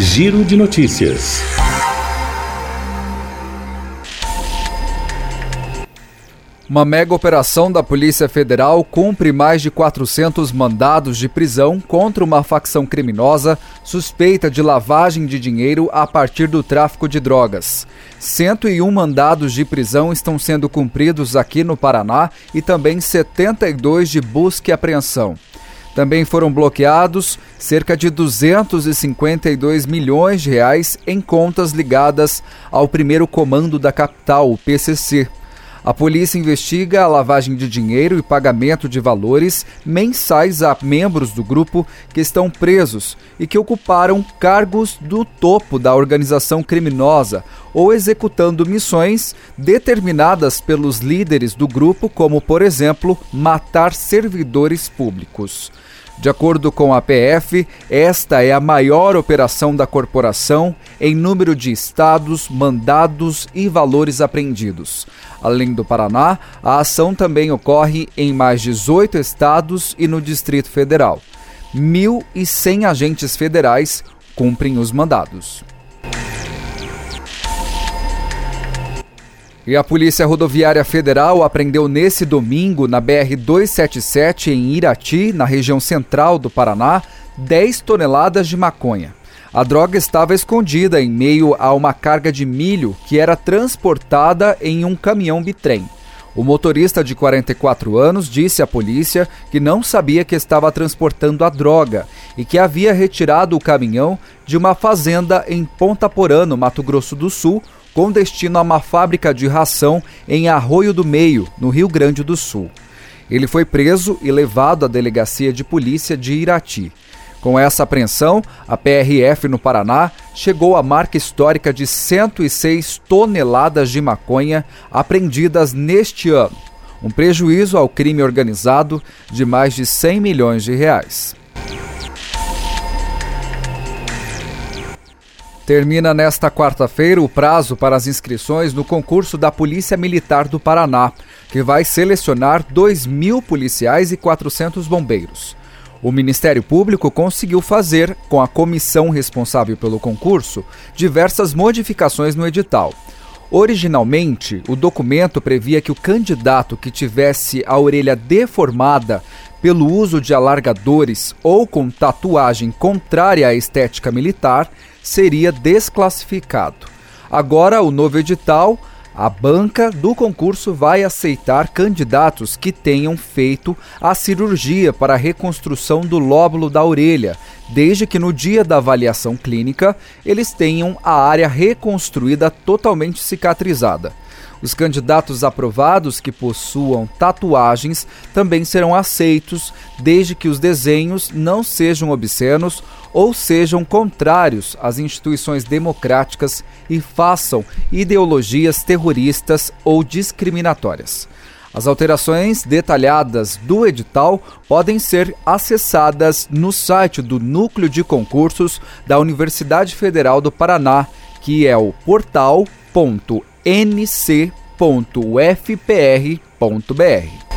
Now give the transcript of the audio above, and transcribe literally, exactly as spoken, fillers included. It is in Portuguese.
Giro de Notícias. Uma mega operação da Polícia Federal cumpre mais de quatrocentos mandados de prisão contra uma facção criminosa suspeita de lavagem de dinheiro a partir do tráfico de drogas. cento e um mandados de prisão estão sendo cumpridos aqui no Paraná e também setenta e dois de busca e apreensão. Também foram bloqueados cerca de duzentos e cinquenta e dois milhões de reais em contas ligadas ao primeiro comando da capital, o P C C. A polícia investiga a lavagem de dinheiro e pagamento de valores mensais a membros do grupo que estão presos e que ocuparam cargos do topo da organização criminosa ou executando missões determinadas pelos líderes do grupo, como, por exemplo, matar servidores públicos. De acordo com a P F, esta é a maior operação da corporação em número de estados, mandados e valores apreendidos. Além do Paraná, a ação também ocorre em mais dezoito estados e no Distrito Federal. mil e cem agentes federais cumprem os mandados. E a Polícia Rodoviária Federal apreendeu nesse domingo, na B R duzentos e setenta e sete, em Irati, na região central do Paraná, dez toneladas de maconha. A droga estava escondida em meio a uma carga de milho que era transportada em um caminhão bitrem. O motorista de quarenta e quatro anos disse à polícia que não sabia que estava transportando a droga e que havia retirado o caminhão de uma fazenda em Ponta Porã, no Mato Grosso do Sul, com destino a uma fábrica de ração em Arroio do Meio, no Rio Grande do Sul. Ele foi preso e levado à delegacia de polícia de Irati. Com essa apreensão, a P R F no Paraná chegou à marca histórica de cento e seis toneladas de maconha apreendidas neste ano, um prejuízo ao crime organizado de mais de cem milhões de reais. Termina nesta quarta-feira o prazo para as inscrições no concurso da Polícia Militar do Paraná, que vai selecionar dois mil policiais e quatrocentos bombeiros. O Ministério Público conseguiu fazer, com a comissão responsável pelo concurso, diversas modificações no edital. Originalmente, o documento previa que o candidato que tivesse a orelha deformada pelo uso de alargadores ou com tatuagem contrária à estética militar seria desclassificado. Agora, o novo edital, a banca do concurso vai aceitar candidatos que tenham feito a cirurgia para a reconstrução do lóbulo da orelha, desde que no dia da avaliação clínica eles tenham a área reconstruída totalmente cicatrizada. Os candidatos aprovados que possuam tatuagens também serão aceitos, desde que os desenhos não sejam obscenos ou sejam contrários às instituições democráticas e façam ideologias terroristas ou discriminatórias. As alterações detalhadas do edital podem ser acessadas no site do Núcleo de Concursos da Universidade Federal do Paraná, que é o portal ponto n c ponto u f p r ponto b r.